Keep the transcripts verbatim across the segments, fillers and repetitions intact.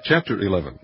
Chapter eleven.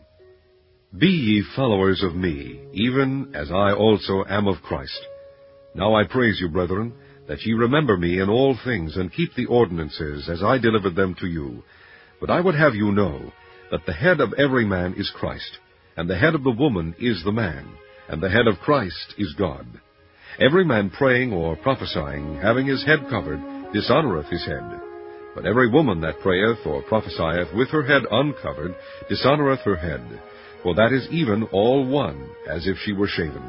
Be ye followers of me, even as I also am of Christ. Now I praise you, brethren, that ye remember me in all things, and keep the ordinances as I delivered them to you. But I would have you know that the head of every man is Christ, and the head of the woman is the man, and the head of Christ is God. Every man praying or prophesying, having his head covered, dishonoureth his head. But every woman that prayeth or prophesieth with her head uncovered dishonoureth her head, for that is even all one, as if she were shaven.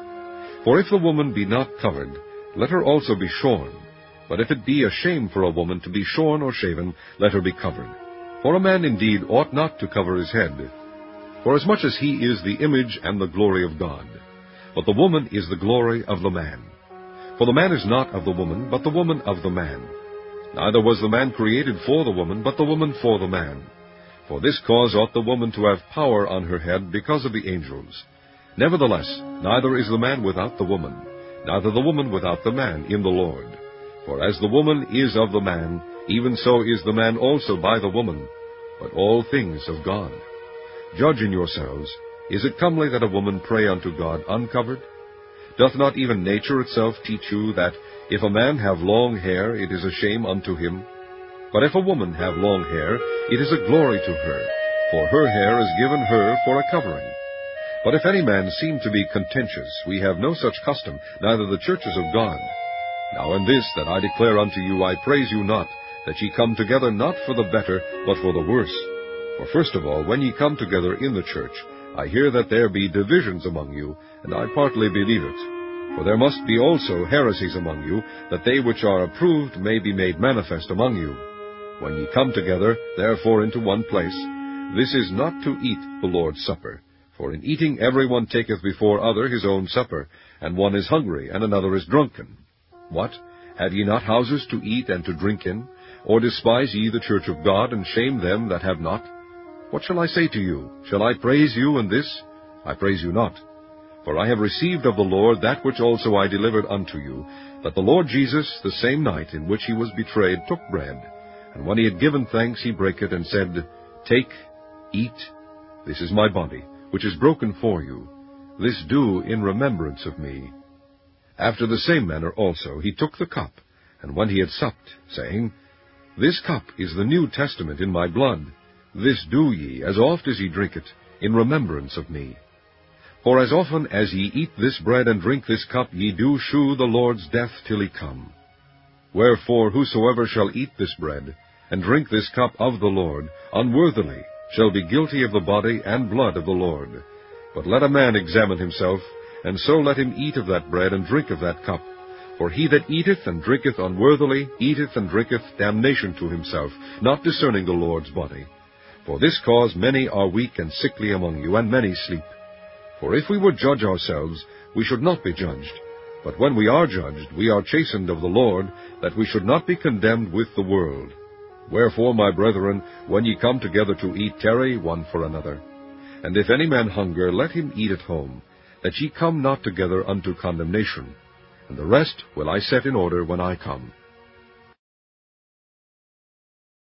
For if the woman be not covered, let her also be shorn. But if it be a shame for a woman to be shorn or shaven, let her be covered. For a man indeed ought not to cover his head, forasmuch as he is the image and the glory of God. But the woman is the glory of the man. For the man is not of the woman, but the woman of the man. Neither was the man created for the woman, but the woman for the man. For this cause ought the woman to have power on her head because of the angels. Nevertheless, neither is the man without the woman, neither the woman without the man in the Lord. For as the woman is of the man, even so is the man also by the woman, but all things of God. Judge in yourselves, is it comely that a woman pray unto God uncovered? Doth not even nature itself teach you that if a man have long hair, it is a shame unto him? But if a woman have long hair, it is a glory to her, for her hair is given her for a covering. But if any man seem to be contentious, we have no such custom, neither the churches of God. Now in this that I declare unto you, I praise you not, that ye come together not for the better, but for the worse. For first of all, when ye come together in the church, I hear that there be divisions among you, and I partly believe it. For there must be also heresies among you, that they which are approved may be made manifest among you. When ye come together, therefore, into one place, this is not to eat the Lord's Supper. For in eating every one taketh before other his own supper, and one is hungry, and another is drunken. What? Have ye not houses to eat and to drink in? Or despise ye the church of God, and shame them that have not? What shall I say to you? Shall I praise you in this? I praise you not. For I have received of the Lord that which also I delivered unto you, that the Lord Jesus, the same night in which he was betrayed, took bread, and when he had given thanks, he brake it, and said, Take, eat, this is my body, which is broken for you. This do in remembrance of me. After the same manner also he took the cup, and when he had supped, saying, This cup is the New Testament in my blood. This do ye, as oft as ye drink it, in remembrance of me. For as often as ye eat this bread and drink this cup, ye do shew the Lord's death till he come. Wherefore whosoever shall eat this bread, and drink this cup of the Lord, unworthily, shall be guilty of the body and blood of the Lord. But let a man examine himself, and so let him eat of that bread and drink of that cup. For he that eateth and drinketh unworthily eateth and drinketh damnation to himself, not discerning the Lord's body. For this cause many are weak and sickly among you, and many sleep. For if we would judge ourselves, we should not be judged. But when we are judged, we are chastened of the Lord, that we should not be condemned with the world. Wherefore, my brethren, when ye come together to eat, tarry one for another. And if any man hunger, let him eat at home, that ye come not together unto condemnation. And the rest will I set in order when I come.